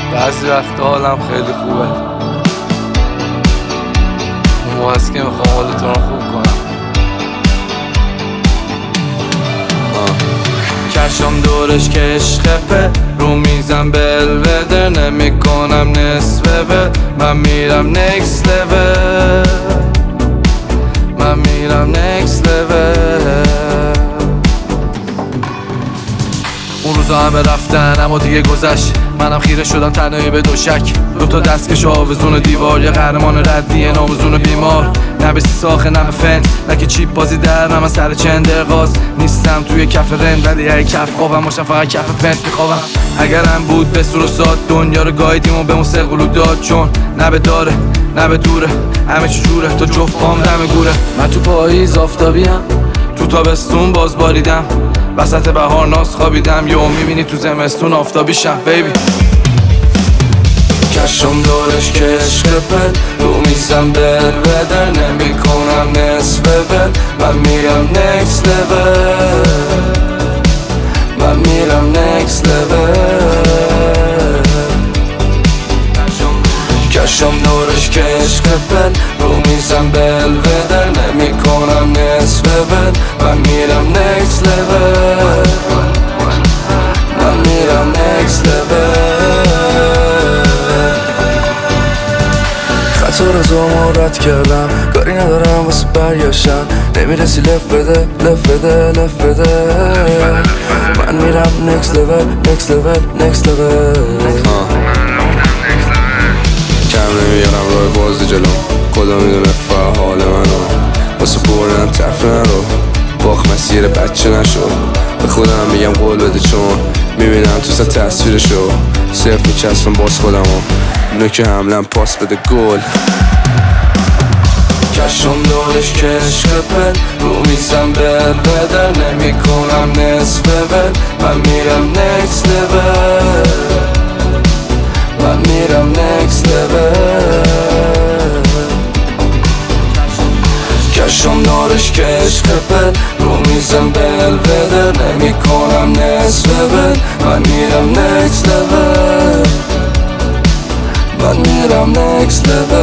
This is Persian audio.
بعضی وقت حالم خیلی خوبه، اون موقع هست که میخوام حالتون رو خوب کنم. کشم دورش که عشقه رو میزم بلوده، نمی کنم نصفه به من میرم next level، من میرم next level. اون روزا همه رفتن اما دیگه گذشت، منم خیره شدم تنهایی به دوشک. دوتا دستکش آویزون دیوار، یه قهرمان ردیه ناموزون بیمار. نه به سیساخه نه به فن، نه که چیپ بازی در من سر چندرغاز. نیستم توی کف رند ولی هی کف خوابم باشم، فقط کف پنت میخوابم. اگرم بود به سور و ساد دنیا رو گایدیم و به اون سقلو داد، چون نه به داره نه به دوره، همه چی جوره تا جفت پام دم گوره. من تو پاییز آفتابیم، تو تابستون باز باریدم، وسط بهار ناز خوابیدم، یهو میبینی تو زمستون آفتابیشم بیبی. کشم دورش که عشقه رو میزم بلوده، نمی کنم نصفه بل من میرم next level، من میرم next level. کشم دورش که عشقه رو میزم بلوده، نمی کنم نصفه بل من میرم next level، من میرم next level. خطا رو زمارت کردم، کاری ندارم واسه برگشتن، نمیرسی لف بده لف بده لف بده. من میرم next level next level next level. کم نمیارم راه بازی جلو، خدا میدونه فعال منو، واسه بردن تفره رو باخ مسیر بچه نشو. به خودم میگم قول بده چون میبینم تو سر تصویرشو، صرف میچسبم باز خودمو نوک حملم پاس بده گل. کشم دورش که عشقه رو میزم بلوده، نمی کنم نصفه بل من میرم next level، من میرم next level. کشم دورش که عشقه رو میزم بلوده، نمی کنم نصفه بل من میرم next level، من میرم next level.